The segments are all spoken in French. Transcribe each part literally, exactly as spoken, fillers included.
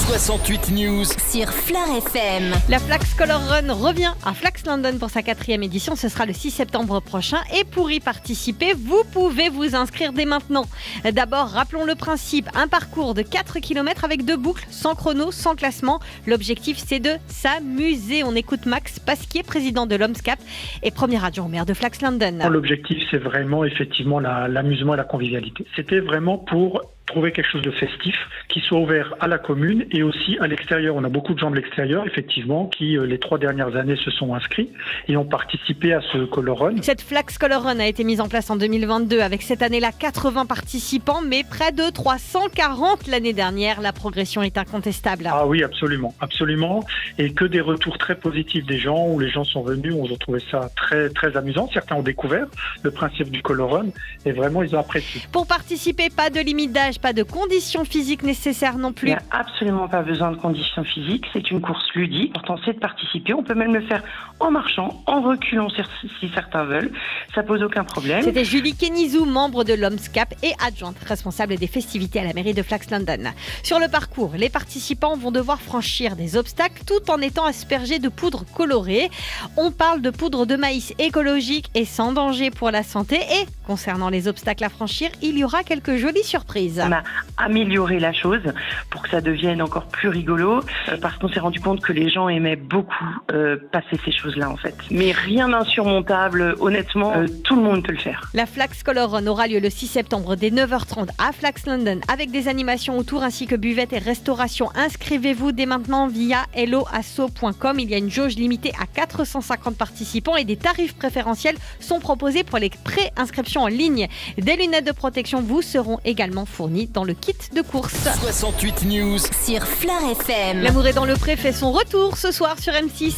soixante-huit News sur Fleur F M. La Flax Color Run revient à Flax London pour sa quatrième édition. Ce sera le six septembre prochain. Et pour y participer, vous pouvez vous inscrire dès maintenant. D'abord, rappelons le principe. Un parcours de quatre kilomètres avec deux boucles, sans chrono, sans classement. L'objectif, c'est de s'amuser. On écoute Max Pasquier, président de l'Omscap et premier adjoint au maire de Flax London. L'objectif, c'est vraiment effectivement la, l'amusement et la convivialité. C'était vraiment pour trouver quelque chose de festif qui soit ouvert à la commune et aussi à l'extérieur. On a beaucoup de gens de l'extérieur, effectivement, qui euh, les trois dernières années se sont inscrits et ont participé à ce Color Run. Cette Flax Color Run a été mise en place en deux mille vingt-deux avec cette année-là quatre-vingts participants, mais près de trois cent quarante l'année dernière. La progression est incontestable. Ah oui, absolument, absolument. Et que des retours très positifs des gens, où les gens sont venus, on a trouvé ça très, très amusant. Certains ont découvert le principe du Color Run et vraiment, ils ont apprécié. Pour participer, pas de limite d'âge, pas de conditions physiques nécessaires non plus. Il n'y a absolument pas besoin de conditions physiques, c'est une course ludique. L'important, c'est de participer. On peut même le faire en marchant, en reculant si certains veulent. Ça pose aucun problème. C'était Julie Kenizou, membre de l'Omscap et adjointe responsable des festivités à la mairie de Flax London. Sur le parcours, les participants vont devoir franchir des obstacles tout en étant aspergés de poudre colorée. On parle de poudre de maïs écologique et sans danger pour la santé. Et concernant les obstacles à franchir, il y aura quelques jolies surprises. On a amélioré la chose pour que ça devienne encore plus rigolo euh, parce qu'on s'est rendu compte que les gens aimaient beaucoup euh, passer ces choses-là en fait. Mais rien d'insurmontable, honnêtement, euh, tout le monde peut le faire. La Flax Color Run aura lieu le six septembre dès neuf heures trente à Flax London avec des animations autour ainsi que buvettes et restauration. Inscrivez-vous dès maintenant via hello asso point com. Il y a une jauge limitée à quatre cent cinquante participants et des tarifs préférentiels sont proposés pour les pré-inscriptions en ligne. Des lunettes de protection vous seront également fournies dans le kit de course. soixante-huit News sur Fleur F M. L'amour est dans le pré fait son retour ce soir sur M six.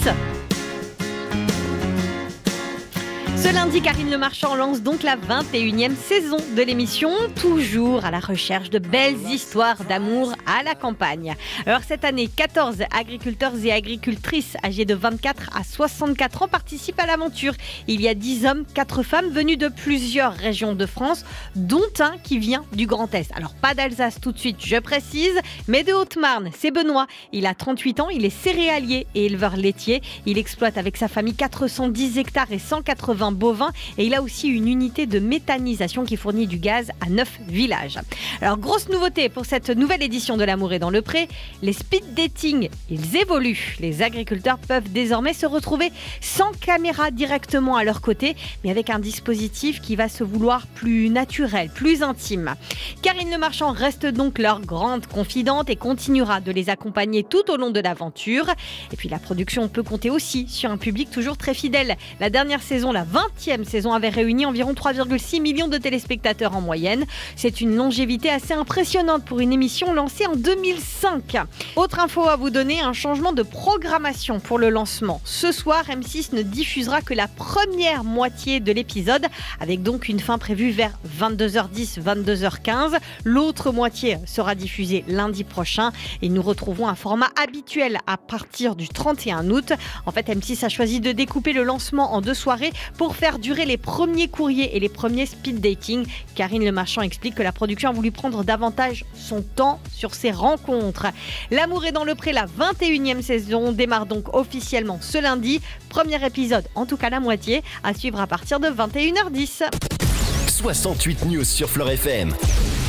Ce lundi, Karine Le Marchand lance donc la vingt et unième saison de l'émission, toujours à la recherche de belles histoires d'amour à la campagne. Alors cette année, quatorze agriculteurs et agricultrices âgés de vingt-quatre à soixante-quatre ans participent à l'aventure. Il y a dix hommes, quatre femmes venus de plusieurs régions de France, dont un qui vient du Grand Est. Alors pas d'Alsace tout de suite, je précise, mais de Haute-Marne. C'est Benoît, il a trente-huit ans, il est céréalier et éleveur laitier. Il exploite avec sa famille quatre cent dix hectares et cent quatre-vingts bovins et il a aussi une unité de méthanisation qui fournit du gaz à neuf villages. Alors grosse nouveauté pour cette nouvelle édition de L'amour est dans le pré, les speed dating, ils évoluent. Les agriculteurs peuvent désormais se retrouver sans caméra directement à leur côté, mais avec un dispositif qui va se vouloir plus naturel, plus intime. Karine Le Marchand reste donc leur grande confidente et continuera de les accompagner tout au long de l'aventure. Et puis la production peut compter aussi sur un public toujours très fidèle. La dernière saison, la vingtième saison avait réuni environ trois virgule six millions de téléspectateurs en moyenne. C'est une longévité assez impressionnante pour une émission lancée en deux mille cinq. Autre info à vous donner, un changement de programmation pour le lancement. Ce soir, M six ne diffusera que la première moitié de l'épisode, avec donc une fin prévue vers vingt-deux heures dix, vingt-deux heures quinze. L'autre moitié sera diffusée lundi prochain et nous retrouvons un format habituel à partir du trente et un août. En fait, M six a choisi de découper le lancement en deux soirées pour faire durer les premiers courriers et les premiers speed dating. Karine Le Marchand explique que la production a voulu prendre davantage son temps sur ces rencontres. L'amour est dans le pré, la vingt et unième saison démarre donc officiellement ce lundi. Premier épisode, en tout cas la moitié, à suivre à partir de vingt et une heures dix. soixante-huit News sur Fleur F M.